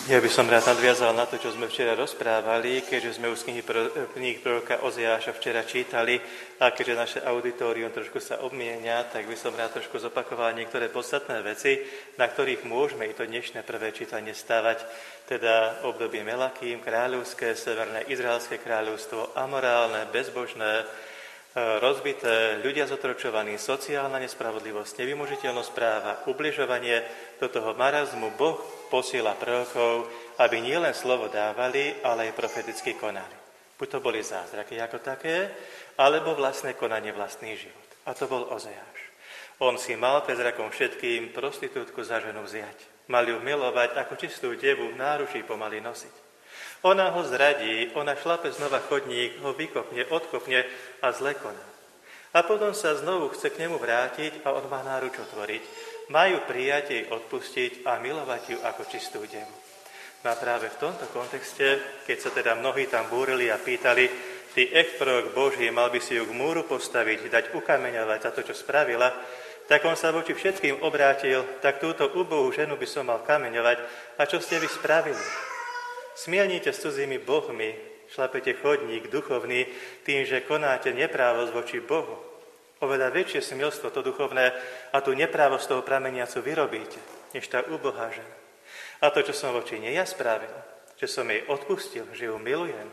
Ja by som rád nadviazal na to, čo sme včera rozprávali, keďže sme už z kníh proroka Ozeáša včera čítali a keďže naše auditorium trošku sa obmienia, tak by som rád trošku zopakoval niektoré podstatné veci, na ktorých môžeme i to dnešné prvé čítanie stavať, teda obdobie Melakým, kráľovské, severné izraelské kráľovstvo, amorálne, bezbožné, rozbité, ľudia zotročovaní, sociálna nespravodlivosť, nevymožiteľnosť práva, ubližovanie, do toho marazmu Boh posiela prorokov, aby nielen slovo dávali, ale aj profeticky konali. Buď to boli zázraky ako také, alebo vlastné konanie, vlastný život. A to bol Ozeáš. On si mal pred zrakom všetkým prostitútku za ženu vziať. Mal ju milovať ako čistú devu v náručí pomaly nosiť. Ona ho zradí, ona šlape znova chodník, ho vykopne, odkopne a zle koná. A potom sa znovu chce k nemu vrátiť a on má náruč otvoriť. Majú prijať jej odpustiť a milovať ju ako čistú devu. No a práve v tomto kontexte, keď sa teda mnohí tam búrili a pýtali, ty prorok Boží, mal by si ju k múru postaviť, dať ukameňovať za to, čo spravila, tak on sa voči všetkým obrátil, tak túto ubohú ženu by som mal kameňovať. A čo ste vy spravili? Smielnite s cudzými bohmi, šlapete chodník duchovný tým, že konáte neprávosť voči Bohu. Oveľa väčšie smilstvo to duchovné a tú neprávosť toho prameniacu vyrobíte, než tá ubohá žena. A to, čo som voči nej ja spravil, že som jej odpustil, že ju milujem,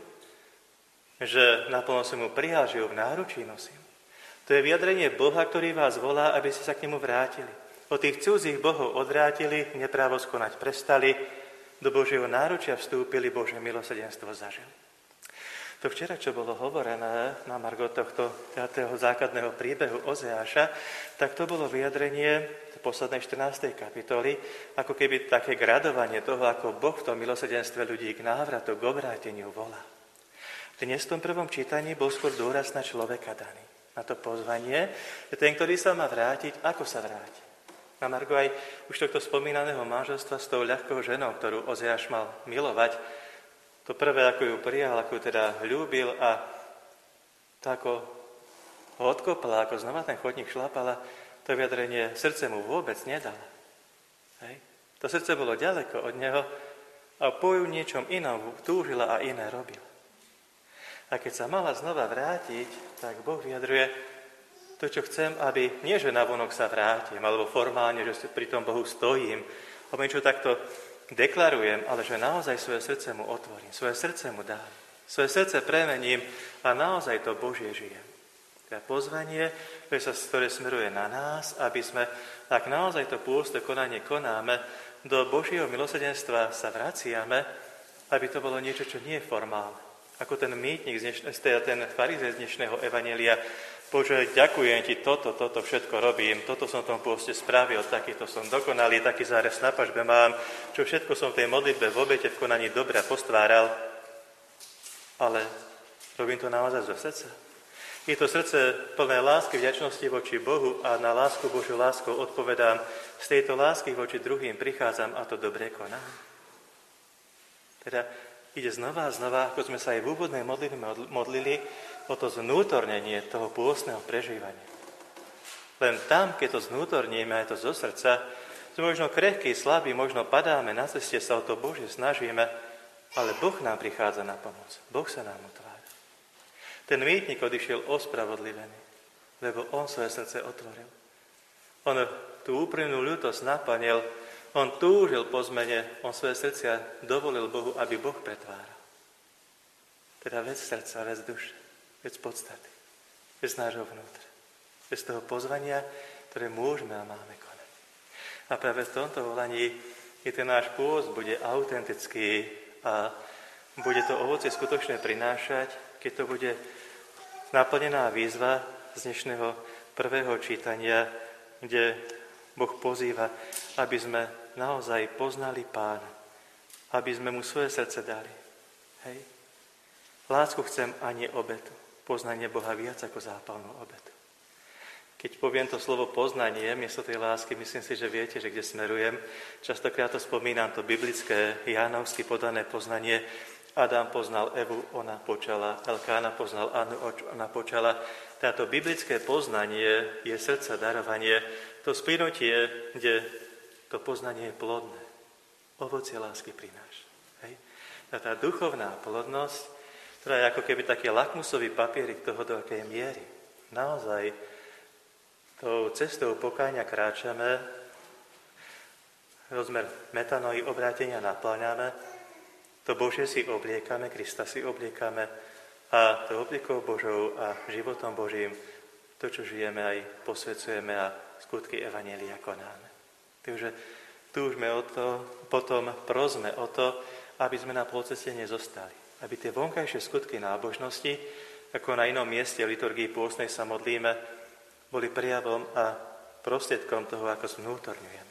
že naplno som ju prijal, že ju v náručí nosím. To je vyjadrenie Boha, ktorý vás volá, aby ste sa k nemu vrátili. Od tých cudzích bohov odvrátili, neprávosť konať prestali, do Božieho náručia vstúpili, Božie milosrdenstvo zažili. To včera, čo bolo hovorené na margo tohto základného príbehu Ozeáša, tak to bolo vyjadrenie poslednej 14. kapitoly, ako keby také gradovanie toho, ako Boh v tom milosrdenstve ľudí k návratu, k obráteniu volá. Dnes v tom prvom čítaní bol skôr dôraz na človeka daný, na to pozvanie, že ten, ktorý sa má vrátiť, ako sa vráti. Na margo aj už tohto spomínaného manželstva s tou ľahkou ženou, ktorú Ozeáš mal milovať, to prvé, ako ju prijal, ako ju teda ľúbil a to, ako ho odkopala, ako znova ten chodník šlapala, to vyjadrenie srdce mu vôbec nedala. Hej. To srdce bolo ďaleko od neho a po ju niečom inom túžila a iné robila. A keď sa mala znova vrátiť, tak Boh vyjadruje to, čo chcem, aby nie, že navonok sa vrátim, alebo formálne, že pri tom Bohu stojím, alebo niečo takto deklarujem, ale že naozaj svoje srdce mu otvorím, svoje srdce mu dám, svoje srdce premením a naozaj to Božie žijem. Teda pozvanie, ktoré smeruje na nás, aby sme, ak naozaj to pôste konanie konáme, do Božieho milosrdenstva sa vraciame, aby to bolo niečo, čo nie je formálne. Ako ten mýtnik, ten farizej z dnešného evanjelia, Bože, ďakujem ti, toto všetko robím, toto som v tom pôste spravil, takýto som dokonalý, taký zárez na pažbe mám, čo všetko som v tej modlitbe, v obete, v konaní dobra postváral, ale robím to naozaj zo srdca. Je to srdce plné lásky, vďačnosti voči Bohu a na lásku Božiu láskou odpovedám, z tejto lásky voči druhým prichádzam a to dobre konám. Teda ide znova a znova, ako sme sa aj v úvodnej modlitbe modlili, o to znútornenie toho pôstneho prežívania. Len tam, keď to znútorníme aj to zo srdca, sme možno krehkí, slabí, možno padáme, na ceste sa o to Božie snažíme, ale Boh nám prichádza na pomoc. Boh sa nám otvára. Ten mýtnik odišiel ospravodlivený, lebo on svoje srdce otvoril. On tú úprimnú ľútosť naplnil, on túžil po zmene, on svoje srdcia dovolil Bohu, aby Boh pretváral. Teda vec srdca, vec duše. Bez podstaty, bez nášho vnútra, bez toho pozvania, ktoré môžeme a máme konať. A práve v tomto volaní je ten náš pôst bude autentický a bude to ovocie skutočne prinášať, keď to bude naplnená výzva z dnešného prvého čítania, kde Boh pozýva, aby sme naozaj poznali Pána, aby sme mu svoje srdce dali. Hej. Lásku chcem a nie obetu. Poznanie Boha viac ako zápalnú obetu. Keď poviem to slovo poznanie, miesto tej lásky, myslím si, že viete, že kde smerujem. Častokrát to spomínam, to biblické jánovsky podané poznanie. Adam poznal Evu, ona počala. Elkána poznal Annu, ona počala. Táto biblické poznanie je srdca darovanie. To splynutie, kde to poznanie je plodné. ovocie lásky prináša. Hej? A tá duchovná plodnosť, ktorá je ako keby taký lakmusový papierik toho, do akej miery naozaj tou cestou pokáňa kráčame, rozmer metanoji obrátenia naplňame, to Božie si obliekame, Krista si obliekame a to obliekou Božou a životom Božím to, čo žijeme, aj posvedzujeme a skutky evanjelia konáme. Takže túžme o to, potom prosme o to, aby sme na polceste nezostali. Aby tie vonkajšie skutky nábožnosti, ako na inom mieste liturgii pôstnej sa modlíme, boli prejavom a prostriedkom toho, ako zvnútorňujeme.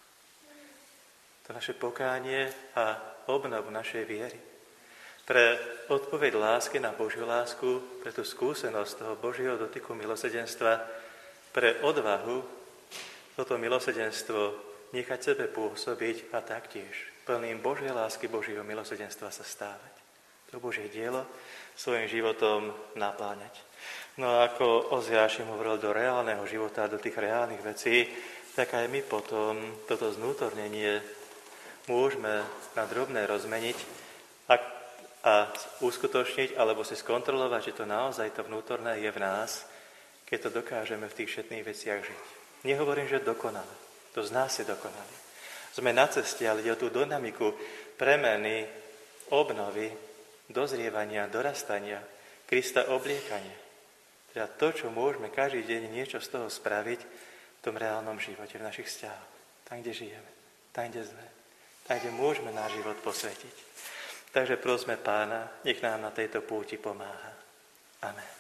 To naše pokánie a obnovu našej viery. Pre odpoveď lásky na Božiu lásku, pre tú skúsenosť toho Božieho dotyku milosrdenstva, pre odvahu toto milosrdenstvo nechať sebe pôsobiť a taktiež plným Božej lásky, Božieho milosrdenstva sa stávať. To Božie dielo svojim životom napláňať. No a ako Oziáš im hovoril do reálneho života, do tých reálnych vecí, tak aj my potom toto znútornenie môžeme na drobné rozmeniť a uskutočniť, alebo si skontrolovať, že to naozaj to vnútorné je v nás, keď to dokážeme v tých všetných veciach žiť. Nehovorím, že dokonale. To z nás je dokonale. Sme na ceste, ale ide o tú dynamiku premeny, obnovy, dozrievania, dorastania, Krista obliekania. Teda to, čo môžeme každý deň niečo z toho spraviť v tom reálnom živote, v našich vzťahoch. Tam, kde žijeme, tam, kde sme, tam, kde môžeme náš život posvetiť. Takže prosme Pána, nech nám na tejto púti pomáha. Amen.